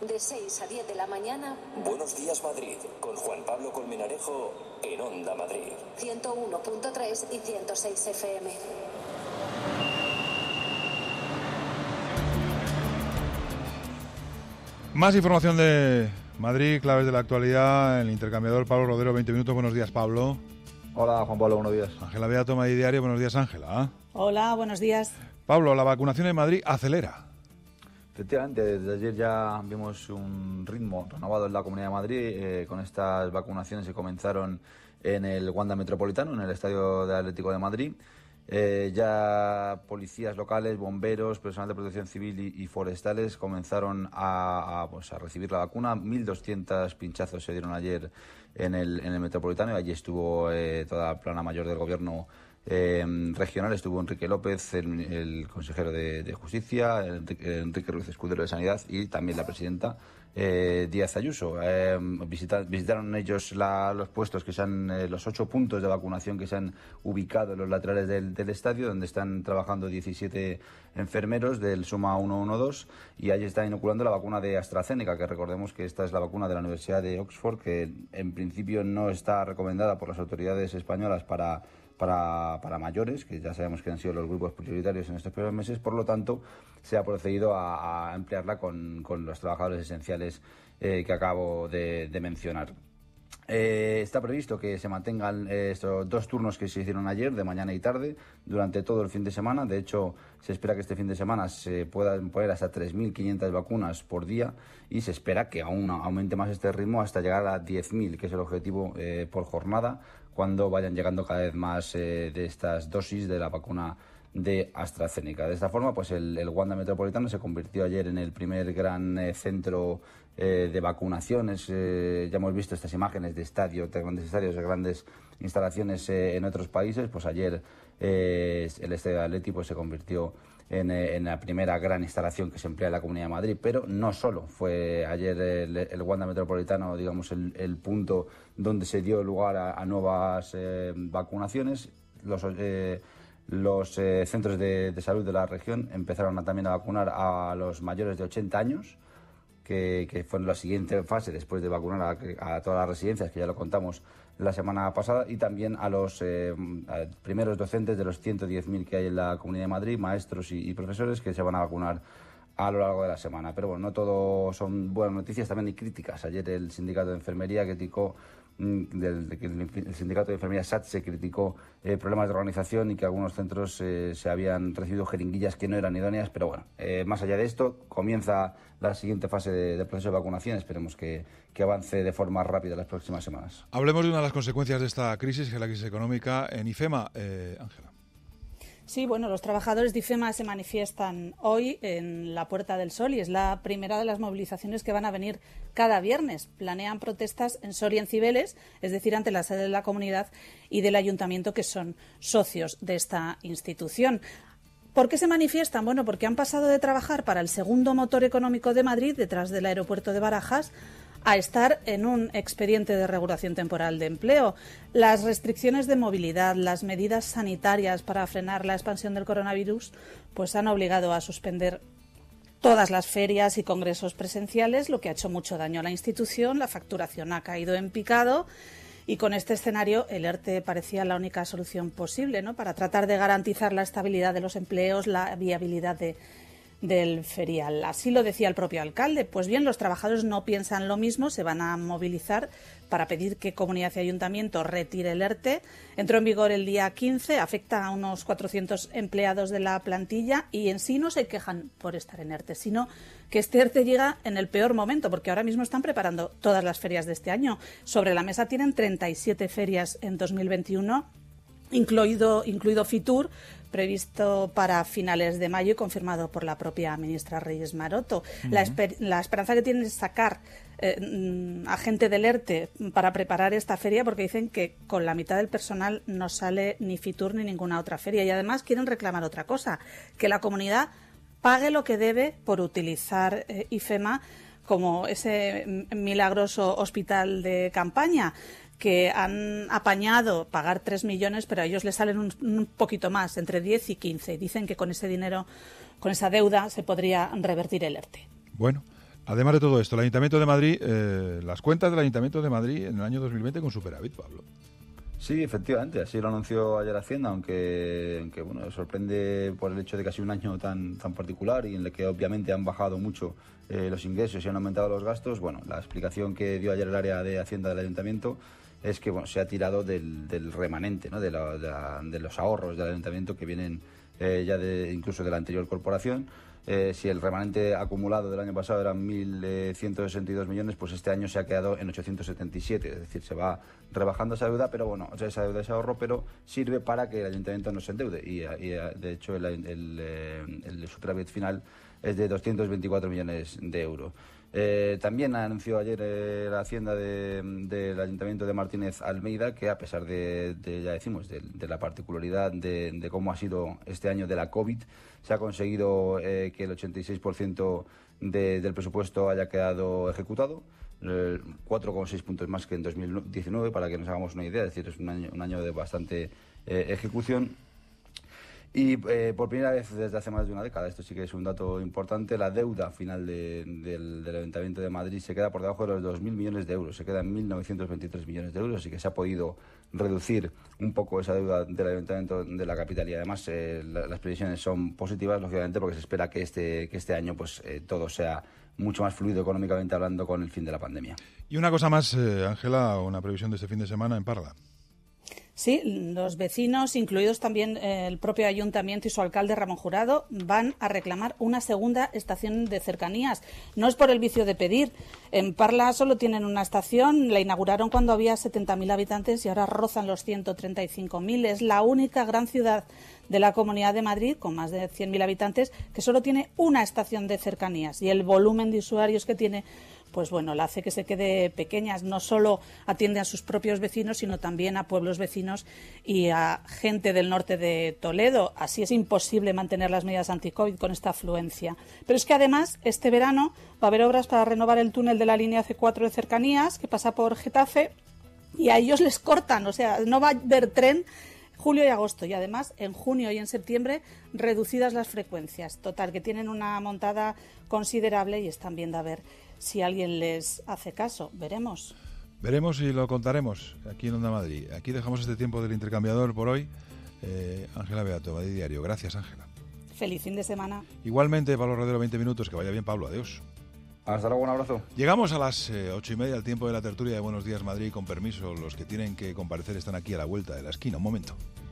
De 6 a 10 de la mañana. Buenos días Madrid, con Juan Pablo Colmenarejo en Onda Madrid. 101.3 y 106 FM. Más información de Madrid, claves de la actualidad, el intercambiador Pablo Rodero, 20 minutos. Buenos días, Pablo. Hola, Juan Pablo, buenos días. Ángela Beato, Madrid Diario. Buenos días, Ángela. Hola, buenos días. Pablo, la vacunación en Madrid acelera. Efectivamente, desde ayer ya vimos un ritmo renovado en la Comunidad de Madrid. Con estas vacunaciones que comenzaron en el Wanda Metropolitano, en el Estadio de Atlético de Madrid. Ya policías locales, bomberos, personal de protección civil y forestales comenzaron a recibir la vacuna. 1.200 pinchazos se dieron ayer en el Metropolitano y allí estuvo toda la plana mayor del gobierno regional. Estuvo Enrique López, el consejero de Justicia, Enrique Ruiz Escudero de Sanidad y también la presidenta Díaz Ayuso. Visitaron ellos los puestos los 8 puntos de vacunación que se han ubicado en los laterales del estadio, donde están trabajando 17 enfermeros del Suma 112 y allí están inoculando la vacuna de AstraZeneca, que recordemos que esta es la vacuna de la Universidad de Oxford, que en principio no está recomendada por las autoridades españolas para mayores, que ya sabemos que han sido los grupos prioritarios en estos primeros meses. Por lo tanto, se ha procedido a emplearla con los trabajadores esenciales que acabo de mencionar. Está previsto que se mantengan estos 2 turnos que se hicieron ayer, de mañana y tarde, durante todo el fin de semana. De hecho, se espera que este fin de semana se puedan poner hasta 3.500 vacunas por día y se espera que aún aumente más este ritmo hasta llegar a 10.000, que es el objetivo por jornada, cuando vayan llegando cada vez más de estas dosis de la vacuna de AstraZeneca. De esta forma, pues el Wanda Metropolitano se convirtió ayer en el primer gran centro de vacunaciones. Ya hemos visto estas imágenes de grandes estadios, de grandes instalaciones en otros países. Pues ayer el Estadio de Atleti pues se convirtió en la primera gran instalación que se emplea en la Comunidad de Madrid. Pero no solo fue ayer el Wanda Metropolitano, digamos, el punto donde se dio lugar a nuevas vacunaciones. Los centros de salud de la región empezaron también a vacunar a los mayores de 80 años, que fue la siguiente fase después de vacunar a todas las residencias, que ya lo contamos la semana pasada, y también a los primeros docentes de los 110.000 que hay en la Comunidad de Madrid, maestros y profesores, que se van a vacunar a lo largo de la semana. Pero bueno, no todo son buenas noticias, también hay críticas. Ayer el sindicato de enfermería criticó el sindicato de enfermería SATSE criticó problemas de organización y que algunos centros se habían recibido jeringuillas que no eran idóneas. Pero bueno, más allá de esto, comienza la siguiente fase del proceso de vacunación. Esperemos que avance de forma rápida las próximas semanas. Hablemos de una de las consecuencias de esta crisis, que es la crisis económica en IFEMA. Ángela. Sí, bueno, los trabajadores de IFEMA se manifiestan hoy en la Puerta del Sol y es la primera de las movilizaciones que van a venir cada viernes. Planean protestas en Soria, en Cibeles, es decir, ante la sede de la comunidad y del ayuntamiento, que son socios de esta institución. ¿Por qué se manifiestan? Bueno, porque han pasado de trabajar para el segundo motor económico de Madrid, detrás del aeropuerto de Barajas, a estar en un expediente de regulación temporal de empleo. Las restricciones de movilidad, las medidas sanitarias para frenar la expansión del coronavirus, pues han obligado a suspender todas las ferias y congresos presenciales, lo que ha hecho mucho daño a la institución. La facturación ha caído en picado y con este escenario el ERTE parecía la única solución posible, ¿no?, para tratar de garantizar la estabilidad de los empleos, la viabilidad del ferial. Así lo decía el propio alcalde. Pues bien, los trabajadores no piensan lo mismo, se van a movilizar para pedir que Comunidad y Ayuntamiento retire el ERTE. Entró en vigor el día 15, afecta a unos 400 empleados de la plantilla y en sí no se quejan por estar en ERTE, sino que este ERTE llega en el peor momento, porque ahora mismo están preparando todas las ferias de este año. Sobre la mesa tienen 37 ferias en 2021, incluido Fitur, previsto para finales de mayo y confirmado por la propia ministra Reyes Maroto. La esperanza que tienen es sacar a gente del ERTE para preparar esta feria, porque dicen que con la mitad del personal no sale ni Fitur ni ninguna otra feria. Y además quieren reclamar otra cosa, que la comunidad pague lo que debe por utilizar IFEMA como ese milagroso hospital de campaña, que han apañado pagar 3 millones, pero a ellos les salen un poquito más, entre 10 y 15. Dicen que con ese dinero, con esa deuda, se podría revertir el ERTE. Bueno, Además de todo esto, el Ayuntamiento de Madrid, las cuentas del Ayuntamiento de Madrid en el año 2020 con superávit, Pablo. Sí, efectivamente, así lo anunció ayer Hacienda, aunque bueno, sorprende por el hecho de que ha sido un año tan particular y en el que obviamente han bajado mucho los ingresos y han aumentado los gastos. Bueno, la explicación que dio ayer el área de Hacienda del Ayuntamiento es que bueno, se ha tirado del remanente, ¿no? de los ahorros del Ayuntamiento que vienen ya incluso de la anterior corporación. Si el remanente acumulado del año pasado eran 1.162 millones, pues este año se ha quedado en 877, es decir, se va rebajando esa deuda, pero bueno, o sea, esa deuda, ese ahorro, pero sirve para que el ayuntamiento no se endeude y de hecho el superávit final es de 224 millones de euros. También anunció ayer la Hacienda del Ayuntamiento de Martínez Almeida que a pesar de ya decimos, de la particularidad de cómo ha sido este año de la COVID, se ha conseguido que el 86% del presupuesto haya quedado ejecutado, 4,6 puntos más que en 2019, para que nos hagamos una idea, es decir, es un año de bastante ejecución. Y por primera vez desde hace más de una década, esto sí que es un dato importante, la deuda final del Ayuntamiento de Madrid se queda por debajo de los 2.000 millones de euros, se queda en 1.923 millones de euros, así que se ha podido reducir un poco esa deuda del Ayuntamiento de la capital y además las previsiones son positivas, lógicamente, porque se espera que este año pues todo sea mucho más fluido económicamente hablando con el fin de la pandemia. Y una cosa más, Ángela, una previsión de este fin de semana en Parla. Sí, los vecinos, incluidos también el propio ayuntamiento y su alcalde Ramón Jurado, van a reclamar una segunda estación de cercanías. No es por el vicio de pedir. En Parla solo tienen una estación, la inauguraron cuando había 70.000 habitantes y ahora rozan los 135.000. Es la única gran ciudad de la Comunidad de Madrid, con más de 100.000 habitantes, que solo tiene una estación de cercanías. Y el volumen de usuarios que tiene, pues bueno, la hace que se quede pequeña. No solo atiende a sus propios vecinos, sino también a pueblos vecinos y a gente del norte de Toledo. Así es imposible mantener las medidas anti-COVID con esta afluencia. Pero es que además, este verano va a haber obras para renovar el túnel de la línea C4 de cercanías, que pasa por Getafe, y a ellos les cortan. O sea, no va a haber tren julio y agosto, y además en junio y en septiembre reducidas las frecuencias. Total, que tienen una montada considerable y están viendo a ver si alguien les hace caso. Veremos. Veremos y lo contaremos aquí en Onda Madrid. Aquí dejamos este tiempo del intercambiador por hoy. Ángela Beato, Madrid Diario. Gracias, Ángela. Feliz fin de semana. Igualmente, Pablo Rodero, 20 minutos. Que vaya bien, Pablo. Adiós. Hasta luego, un abrazo. Llegamos a las 8:30, al tiempo de la tertulia de Buenos Días Madrid. Con permiso, los que tienen que comparecer están aquí a la vuelta de la esquina. Un momento.